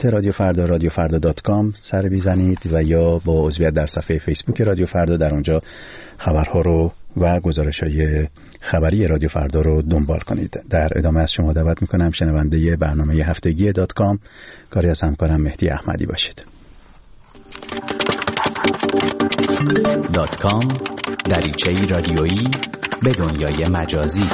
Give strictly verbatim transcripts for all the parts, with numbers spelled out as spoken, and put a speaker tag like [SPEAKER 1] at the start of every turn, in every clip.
[SPEAKER 1] وبسایت رادیو فردا رادیو فردا دات کام سر بزنید و یا با عضویت در صفحه فیسبوک رادیو فردا در اونجا خبرها رو و گزارش‌های خبری رادیو فردا رو دنبال کنید. در ادامه از شما دعوت میکنم شنونده برنامه هفتگی دات کام کاری از همکارم مهدی احمدی باشید.
[SPEAKER 2] دات کام دریچه‌ای رادیویی به دنیای مجازی.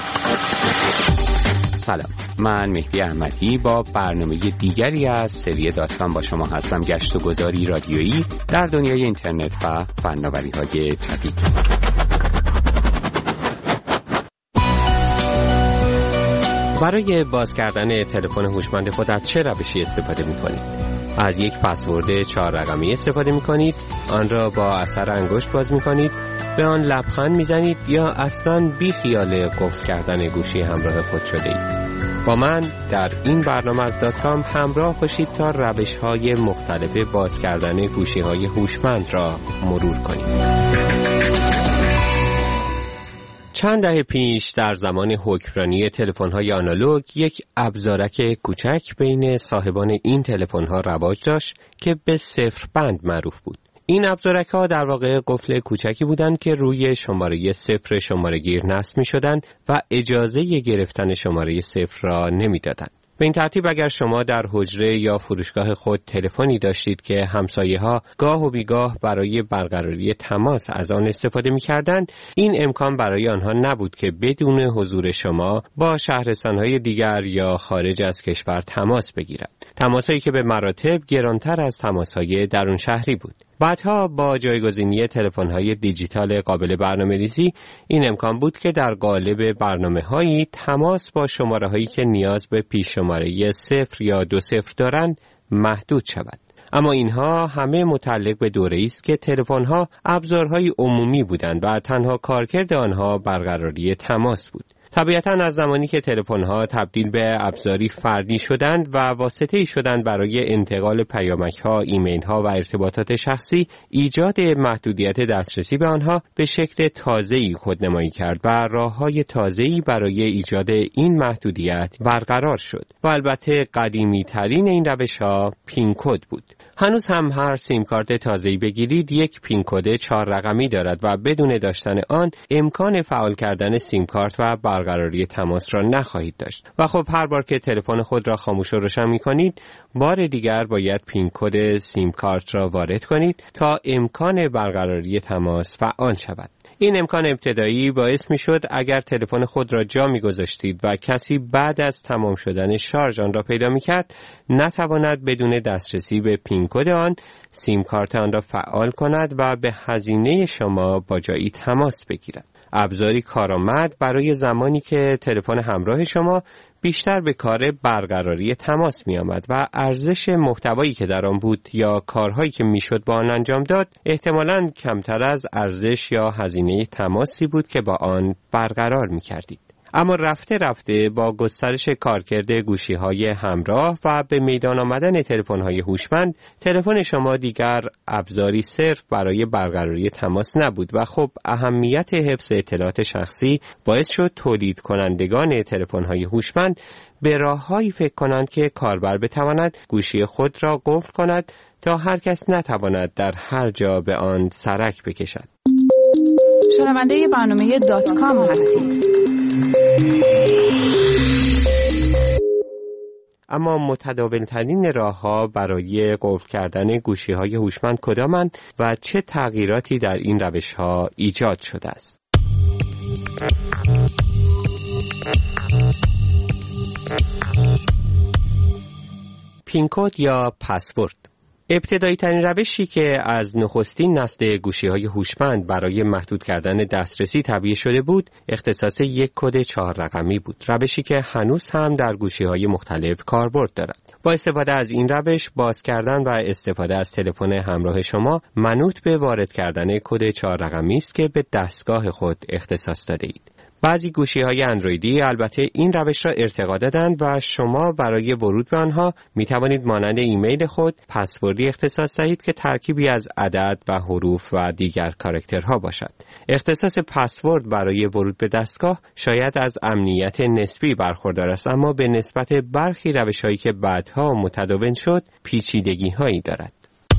[SPEAKER 3] سلام، من مهدی احمدی با برنامه دیگری از سری دات کام با شما هستم. گشت و گذاری رادیویی در دنیای اینترنت و فناوری‌های جدید. برای باز کردن تلفن هوشمند خود از چه روشی استفاده می‌کنید؟ از یک پسورد چهار رقمی استفاده می‌کنید، آن را با اثر انگشت باز می‌کنید، به آن لبخند می‌زنید یا اصلاً بی خیال قفل کردن گوشی همراه خود شده اید؟ با من در این برنامه از دات کام همراه باشید تا روش‌های مختلف باز کردن گوشی‌های هوشمند را مرور کنیم. چند دهه پیش در زمان حکمرانی تلفن‌های آنالوگ یک ابزارک کوچک بین صاحبان این تلفن‌ها رواج داشت که به صفر بند معروف بود. این ابزارک‌ها در واقع قفل کوچکی بودند که روی شماره صفر شماره‌گیر نصب می‌شدند و اجازه گرفتن شماره صفر را نمی‌دادند. به این ترتیب اگر شما در حجره یا فروشگاه خود تلفنی داشتید که همسایه‌ها گاه و بیگاه برای برقراری تماس از آن استفاده می‌کردند، این امکان برای آنها نبود که بدون حضور شما با شهرستان‌های دیگر یا خارج از کشور تماس بگیرند. تماسایی که به مراتب گرانتر از تماس‌های درون شهری بود. بعدها با جایگزینی تلفن‌های دیجیتال قابل برنامه‌ریزی این امکان بود که در قالب برنامه‌هایی تماس با شماره‌هایی که نیاز به پیش شماره صفر یا دو صفر دارند محدود شود. اما اینها همه متعلق به دوره‌ای است که تلفن‌ها ابزارهای عمومی بودند و تنها کارکرد آنها برقراری تماس بود. طبیعتاً از زمانی که تلفن‌ها تبدیل به ابزاری فردی شدند و واسطه‌ای شدند برای انتقال پیامک‌ها، ایمیل‌ها و ارتباطات شخصی، ایجاد محدودیت دسترسی به آنها به شکل تازه‌ای خودنمایی کرد و راه‌های تازه‌ای برای ایجاد این محدودیت برقرار شد. و البته قدیمی‌ترین این روش‌ها پین کد بود. هنوز هم هر سیم کارت تازه‌ای بگیرید یک پین کد چهار رقمی دارد و بدون داشتن آن امکان فعال کردن سیم کارت و برقراری تماس را نخواهید داشت. و خب هر بار که تلفن خود را خاموش و روشن می‌کنید، بار دیگر باید پین کد سیم کارت را وارد کنید تا امکان برقراری تماس فعال شود. این امکان ابتدایی باعث می شد اگر تلفن خود را جا می گذاشتید و کسی بعد از تمام شدن شارژ آن را پیدا می کرد، نتواند بدون دسترسی به پین کد آن سیم کارت آن را فعال کند و به هزینه شما با جایی تماس بگیرد. ابزاری کارآمد برای زمانی که تلفن همراه شما بیشتر به کار برقراری تماس می آمد و ارزش محتوایی که در آن بود یا کارهایی که می شد با آن انجام داد احتمالاً کمتر از ارزش یا هزینه تماسی بود که با آن برقرار می کردید. اما رفته رفته با گسترش کارکرد گوشی‌های همراه و به میدان آمدن تلفن‌های هوشمند، تلفن شما دیگر ابزاری صرف برای برقراری تماس نبود و خب اهمیت حفظ اطلاعات شخصی باعث شد تولید کنندگان تلفن‌های هوشمند به راه‌هایی فکر کنند که کاربر بتواند گوشی خود را قفل کند تا هر کس نتواند در هر جا به آن سرک بکشد.
[SPEAKER 4] شنونده برنامه دات کام هستید.
[SPEAKER 3] اما متداول‌ترین راه‌ها برای قفل کردن گوشی‌های هوشمند کدامند و چه تغییراتی در این روش‌ها ایجاد شده است؟ پین کد یا پسورد. ابتدایی ترین روشی که از نخستین نسل گوشی‌های هوشمند برای محدود کردن دسترسی طبیعی شده بود، اختصاص یک کد چهار رقمی بود. روشی که هنوز هم در گوشی‌های مختلف کاربرد دارد. با استفاده از این روش، باز کردن و استفاده از تلفن همراه شما منوط به وارد کردن کد چهار رقمی است که به دستگاه خود اختصاص داده اید. بعضی گوشی‌های اندرویدی البته این روش را ارتقا دادند و شما برای ورود به آنها می توانید مانند ایمیل خود پسوردی اختصاص دهید که ترکیبی از عدد و حروف و دیگر کاراکترها باشد. اختصاص پسورد برای ورود به دستگاه شاید از امنیت نسبی برخوردار است، اما به نسبت برخی روش‌هایی که بعدها متداول شد پیچیدگی‌هایی دارد.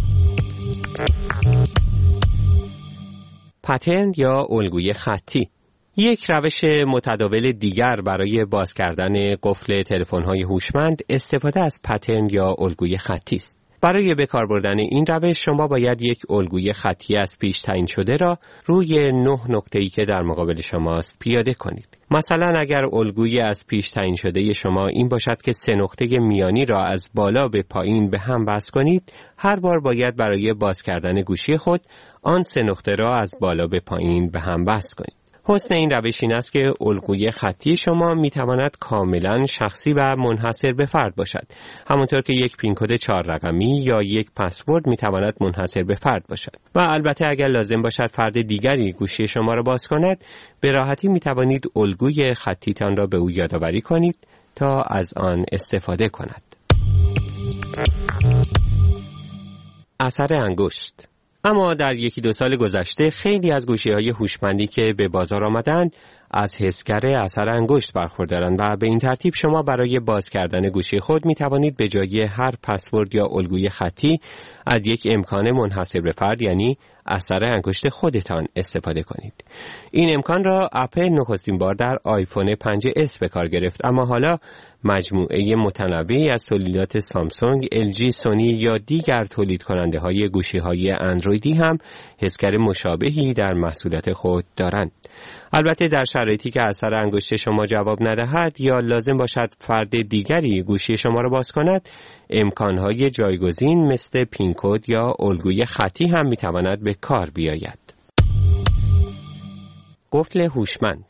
[SPEAKER 3] پترن یا الگوی خطی یک روش متداول دیگر برای باز کردن قفل تلفن‌های هوشمند استفاده از پترن یا الگوی خطی است. برای به کار بردن این روش شما باید یک الگوی خطی از پیش تعیین شده را روی نه نقطه‌ای که در مقابل شماست پیاده کنید. مثلا اگر الگوی از پیش تعیین شده شما این باشد که سه نقطه میانی را از بالا به پایین به هم وصل کنید، هر بار باید برای باز کردن گوشی خود آن سه نقطه را از بالا به پایین به هم وصل کنید. حسن این روش این است که الگوی خطی شما میتواند کاملا شخصی و منحصر به فرد باشد، همونطور که یک پین کد چهار رقمی یا یک پسورد میتواند منحصر به فرد باشد. و البته اگر لازم باشد فرد دیگری گوشی شما را باز کند، به راحتی میتوانید الگوی خطیتان را به او یادآوری کنید تا از آن استفاده کند. اثر انگشت. اما در یکی دو سال گذشته خیلی از گوشی‌های هوشمندی که به بازار آمدند از حسگر اثر انگشت برخوردارند و به این ترتیب شما برای باز کردن گوشی خود می توانید به جای هر پسورد یا الگوی خطی از یک امکان منحصر به فرد یعنی اثر انگشت خودتان استفاده کنید. این امکان را اپل نخستین بار در آیفون پنج اس به کار گرفت، اما حالا مجموعه متنوعی از تولیدات سامسونگ، ال جی، سونی یا دیگر تولید کننده های گوشی های اندرویدی هم حسگر مشابهی در محصولات خود دارند. البته در شرایطی که اثر انگشت شما جواب ندهد یا لازم باشد فرد دیگری گوشی شما را باز کند، امکانهای جایگزین مثل پین کد یا الگوی خطی هم میتواند به کار بیاید. قفل هوشمند.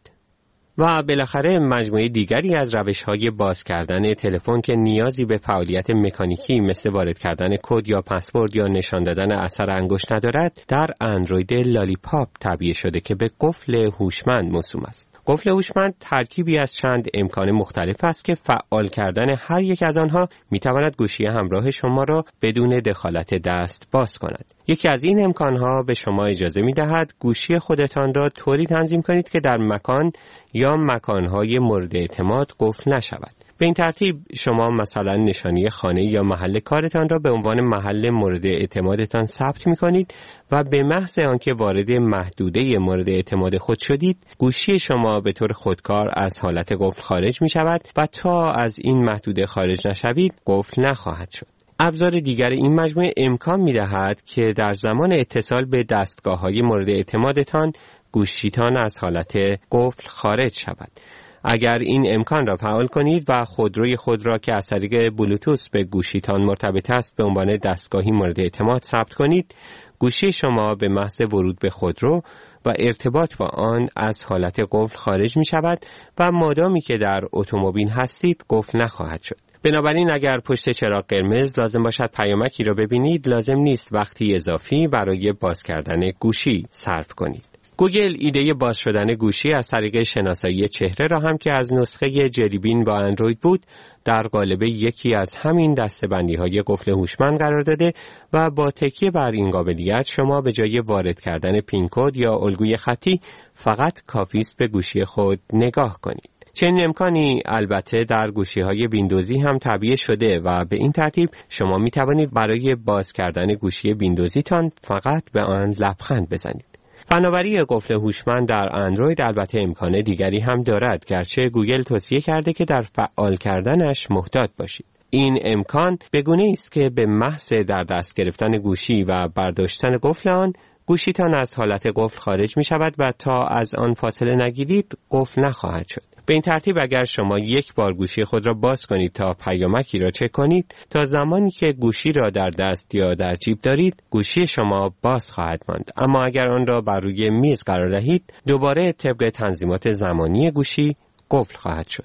[SPEAKER 3] و بالاخره مجموعه دیگری از روش‌های باز کردن تلفن که نیازی به فعالیت مکانیکی مثل وارد کردن کد یا پسورد یا نشان دادن اثر انگشت ندارد، در اندروید لالیپاپ تعبیه شده که به قفل هوشمند موسوم است. قفل هوشمند ترکیبی از چند امکان مختلف است که فعال کردن هر یک از آنها میتواند گوشی همراه شما را بدون دخالت دست باز کند. یکی از این امکانها به شما اجازه میدهد گوشی خودتان را طوری تنظیم کنید که در مکان یا مکانهای مورد اعتماد قفل نشود. به این ترتیب شما مثلا نشانی خانه یا محل کارتان را به عنوان محل مورد اعتمادتان ثبت می‌کنید و به محض آنکه وارد محدوده مورد اعتماد خود شدید، گوشی شما به طور خودکار از حالت قفل خارج می‌شود و تا از این محدوده خارج نشوید، قفل نخواهد شد. ابزار دیگر این مجموعه امکان می‌دهد که در زمان اتصال به دستگاه‌های مورد اعتمادتان، گوشیتان از حالت قفل خارج شود. اگر این امکان را فعال کنید و خودروی خود را که از طریق بلوتوث به گوشیتان مرتبط است به عنوان دستگاهی مورد اعتماد ثبت کنید، گوشی شما به محض ورود به خودرو و ارتباط با آن از حالت قفل خارج می شود و مادامی که در اتومبیل هستید قفل نخواهد شد. بنابراین اگر پشت چراغ قرمز لازم باشد پیامکی را ببینید، لازم نیست وقتی اضافی برای باز کردن گوشی صرف کنید. گوگل ایده باز شدن گوشی از طریق شناسایی چهره را هم که از نسخه جلیبین با اندروید بود در قالب یکی از همین دسته‌بندی‌های قفل هوشمند قرار داده و با تکیه بر این قابلیت شما به جای وارد کردن پین کد یا الگوی خطی فقط کافی است به گوشی خود نگاه کنید. چنین امکانی البته در گوشی‌های ویندوزی هم تعبیه شده و به این ترتیب شما می توانید برای باز کردن گوشی ویندوزیتان فقط به آن لبخند بزنید. فناوری قفل هوشمند در اندروید البته امکان دیگری هم دارد، گرچه گوگل توصیه کرده که در فعال کردنش محتاط باشید. این امکان به گونه‌ای است که به محض در دست گرفتن گوشی و برداشتن قفل آن، گوشیتان از حالت قفل خارج می شود و تا از آن فاصله نگیرید قفل نخواهد شد. به این ترتیب اگر شما یک بار گوشی خود را باز کنید تا پیامکی را چک کنید، تا زمانی که گوشی را در دست یا در جیب دارید، گوشی شما باز خواهد ماند. اما اگر آن را بر روی میز قرار دهید، دوباره طبق تنظیمات زمانی گوشی قفل خواهد شد.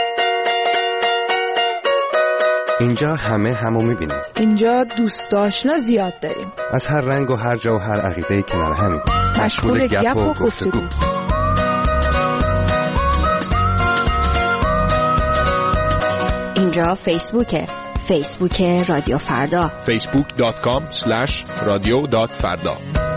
[SPEAKER 5] اینجا همه همو میبینیم.
[SPEAKER 6] اینجا دوست آشنا زیاد داریم.
[SPEAKER 5] از هر رنگ و هر جا و هر عقیده‌ای کنار همیم.
[SPEAKER 6] مشغول گپ و گفتگو.
[SPEAKER 7] اینجا فیسبوکه، فیسبوک رادیو فردا،
[SPEAKER 8] فیسبوک دات کام اسلش رادیو دات فردا.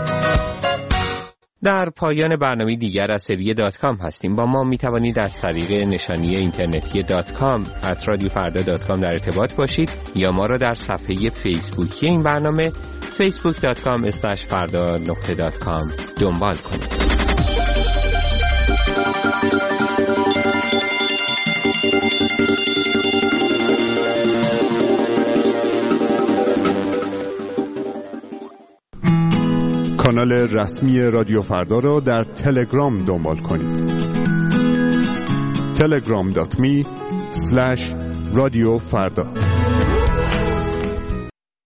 [SPEAKER 3] در پایان برنامه دیگر از سری دات کام هستیم. با ما می توانید از طریق نشانی اینترنتی دات کام ات رادیو فردا دات کام در ارتباط باشید یا ما را در صفحه فیسبوکی این برنامه فیسبوک دات کام اسلش فردا نقطه دات کام دنبال کنید.
[SPEAKER 9] کانال رسمی رادیو فردا را در تلگرام دنبال کنید. تلگرام دات می اسلش رادیو فردا.